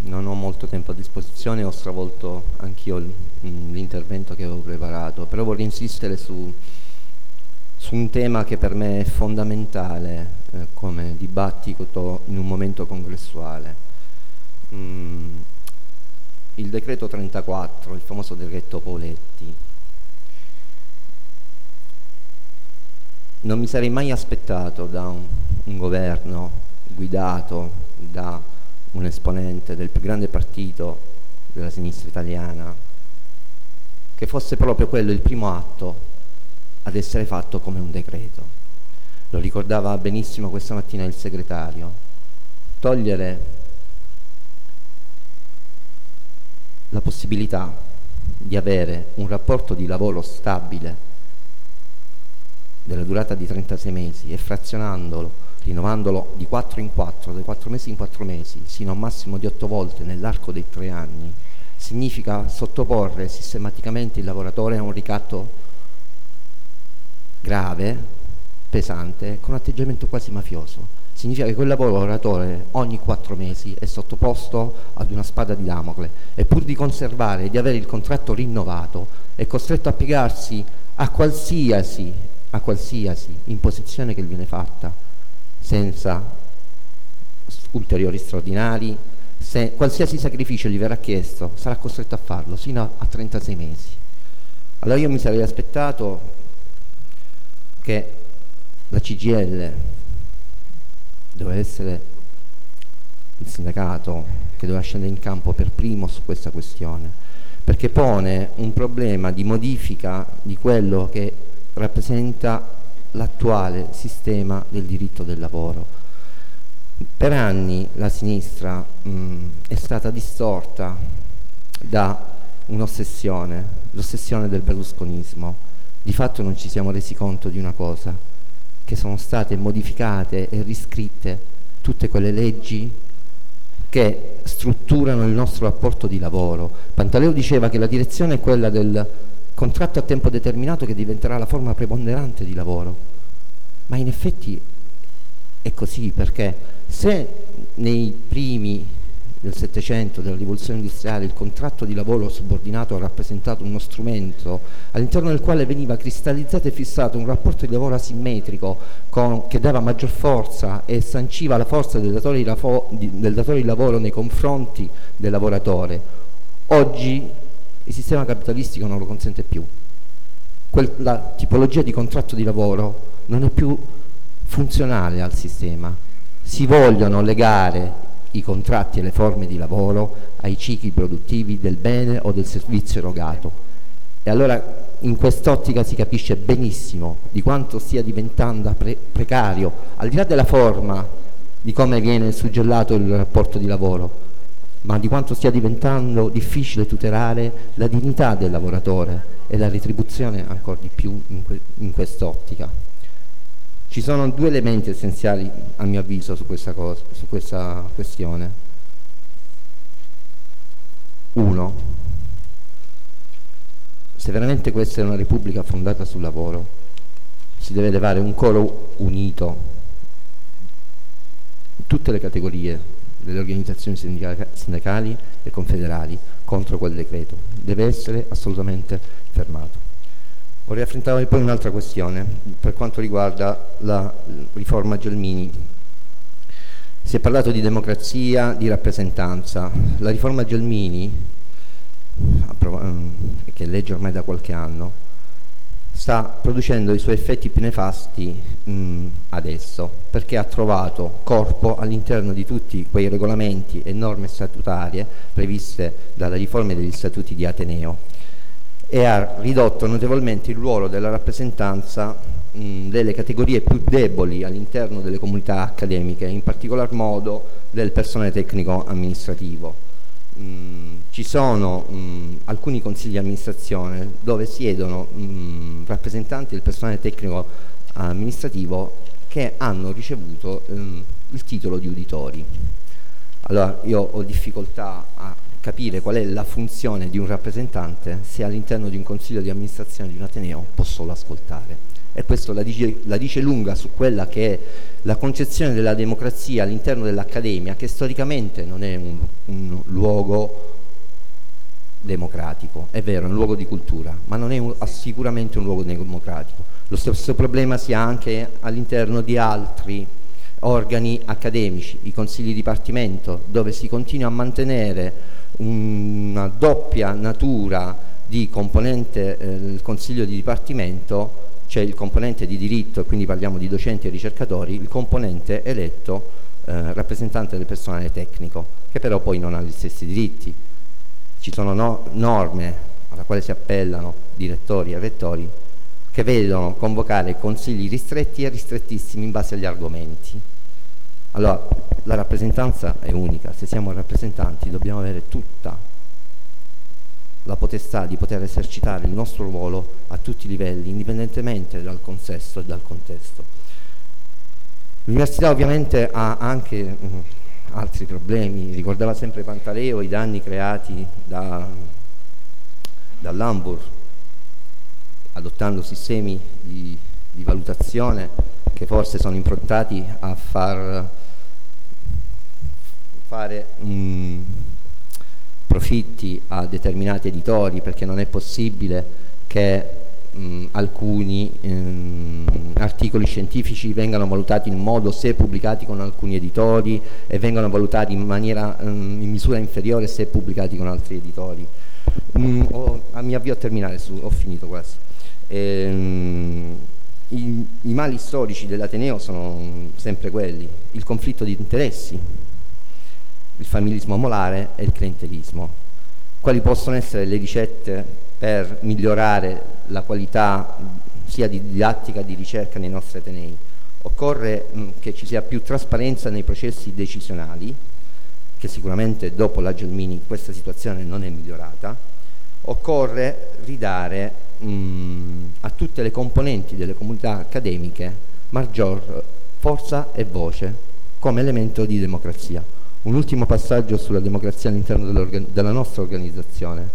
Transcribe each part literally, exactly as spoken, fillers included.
non ho molto tempo a disposizione, ho stravolto anch'io l'intervento che avevo preparato, però vorrei insistere su, su un tema che per me è fondamentale eh, come dibattito in un momento congressuale. Mm, il decreto trentaquattro, il famoso decreto Poletti. Non mi sarei mai aspettato da un, un governo guidato da un esponente del più grande partito della sinistra italiana che fosse proprio quello il primo atto ad essere fatto come un decreto. Lo ricordava benissimo questa mattina il segretario. Togliere la possibilità di avere un rapporto di lavoro stabile della durata di trentasei mesi e frazionandolo, rinnovandolo di quattro in quattro, da quattro mesi in quattro mesi, sino a un massimo di otto volte nell'arco dei tre anni, significa sottoporre sistematicamente il lavoratore a un ricatto grave, pesante, con atteggiamento quasi mafioso. Significa che quel lavoratore ogni quattro mesi è sottoposto ad una spada di Damocle e pur di conservare e di avere il contratto rinnovato è costretto a piegarsi a qualsiasi, a qualsiasi imposizione che gli viene fatta, senza ulteriori straordinari. Se qualsiasi sacrificio gli verrà chiesto sarà costretto a farlo sino a, a trentasei mesi. Allora io mi sarei aspettato che la C G I L doveva essere il sindacato che doveva scendere in campo per primo su questa questione, perché pone un problema di modifica di quello che rappresenta l'attuale sistema del diritto del lavoro. Per anni la sinistra mh, è stata distorta da un'ossessione, l'ossessione del berlusconismo. Di fatto non ci siamo resi conto di una cosa, che sono state modificate e riscritte tutte quelle leggi che strutturano il nostro rapporto di lavoro. Pantaleo diceva che la direzione è quella del contratto a tempo determinato che diventerà la forma preponderante di lavoro, ma in effetti è così, perché se nei primi del Settecento, della rivoluzione industriale, il contratto di lavoro subordinato ha rappresentato uno strumento all'interno del quale veniva cristallizzato e fissato un rapporto di lavoro asimmetrico con, che dava maggior forza e sanciva la forza del datore di, del datore di lavoro nei confronti del lavoratore, oggi il sistema capitalistico non lo consente più. Quel, la tipologia di contratto di lavoro non è più funzionale al sistema. Si vogliono legare i contratti e le forme di lavoro ai cicli produttivi del bene o del servizio erogato. E allora in quest'ottica si capisce benissimo di quanto stia diventando pre- precario, al di là della forma di come viene suggellato il rapporto di lavoro, ma di quanto stia diventando difficile tutelare la dignità del lavoratore e la retribuzione ancora di più in, que- in quest'ottica. Ci sono due elementi essenziali, a mio avviso, su questa cosa, su questa questione. Uno, se veramente questa è una repubblica fondata sul lavoro, si deve levare un coro unito in tutte le categorie delle organizzazioni sindacali e confederali contro quel decreto. Deve essere assolutamente fermato. Vorrei affrontare poi un'altra questione per quanto riguarda la riforma Gelmini. Si è parlato di democrazia, di rappresentanza. La riforma Gelmini, che legge ormai da qualche anno, sta producendo i suoi effetti più nefasti mh, adesso, perché ha trovato corpo all'interno di tutti quei regolamenti e norme statutarie previste dalla riforma degli statuti di Ateneo e ha ridotto notevolmente il ruolo della rappresentanza mh, delle categorie più deboli all'interno delle comunità accademiche, in particolar modo del personale tecnico amministrativo. Mm, ci sono mm, alcuni consigli di amministrazione dove siedono mm, rappresentanti del personale tecnico amministrativo che hanno ricevuto mm, il titolo di uditori. Allora io ho difficoltà a capire qual è la funzione di un rappresentante se all'interno di un consiglio di amministrazione di un Ateneo può solo ascoltare. E questo la dice, la dice lunga su quella che è la concezione della democrazia all'interno dell'accademia, che storicamente non è un, un luogo democratico. È vero, è un luogo di cultura, ma non è un, sicuramente un luogo democratico. Lo stesso problema si ha anche all'interno di altri organi accademici, i consigli di dipartimento, dove si continua a mantenere una doppia natura di componente eh, il consiglio di dipartimento. C'è il componente di diritto, quindi parliamo di docenti e ricercatori, il componente eletto eh, rappresentante del personale tecnico, che però poi non ha gli stessi diritti. Ci sono no, norme alla quale si appellano direttori e rettori che vedono convocare consigli ristretti e ristrettissimi in base agli argomenti. Allora, la rappresentanza è unica, se siamo rappresentanti dobbiamo avere tutta la potestà di poter esercitare il nostro ruolo a tutti i livelli, indipendentemente dal consesso e dal contesto. L'università ovviamente ha anche mh, altri problemi, ricordava sempre Pantaleo i danni creati da, dall'Ambur, adottando sistemi di, di valutazione che forse sono improntati a far fare mh, profitti a determinati editori, perché non è possibile che mh, alcuni mh, articoli scientifici vengano valutati in modo se pubblicati con alcuni editori e vengano valutati in maniera mh, in misura inferiore se pubblicati con altri editori. Mh, ho, mi avvio a terminare, su, ho finito quasi. Ehm, i, I mali storici dell'Ateneo sono sempre quelli: il conflitto di interessi, il familismo molare e il clientelismo. Quali possono essere le ricette per migliorare la qualità sia di didattica che di ricerca nei nostri atenei? Occorre mh, che ci sia più trasparenza nei processi decisionali, che sicuramente dopo la Gelmini questa situazione non è migliorata. Occorre ridare mh, a tutte le componenti delle comunità accademiche maggior forza e voce come elemento di democrazia. Un ultimo passaggio sulla democrazia all'interno della nostra organizzazione.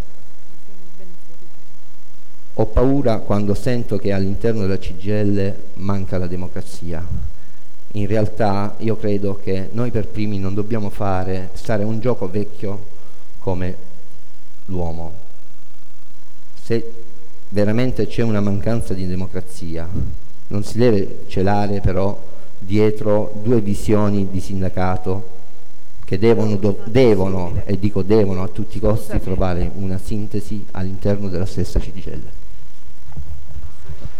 Ho paura quando sento che all'interno della C G I L manca la democrazia. In realtà io credo che noi per primi non dobbiamo fare stare un gioco vecchio come l'uomo. Se veramente c'è una mancanza di democrazia, non si deve celare però dietro due visioni di sindacato che devono, do, devono, e dico devono a tutti i costi, trovare una sintesi all'interno della stessa C G I L.